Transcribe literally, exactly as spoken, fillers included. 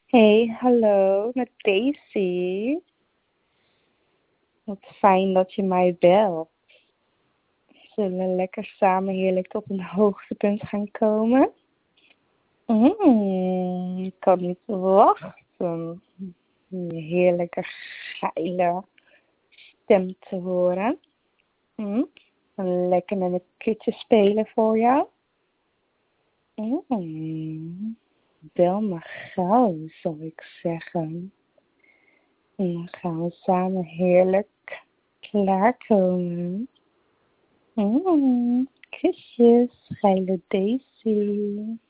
Hey, hallo, met Daisy. Wat fijn dat je mij belt. Zullen we lekker samen heerlijk tot een hoogtepunt gaan komen? Mm, ik kan niet wachten om je heerlijke, geile stem te horen. Mm, en lekker met een kutje spelen voor jou. Mm, bel maar gauw, zou ik zeggen. En dan gaan we samen heerlijk klaarkomen. Mm, kusjes, geile Daisy.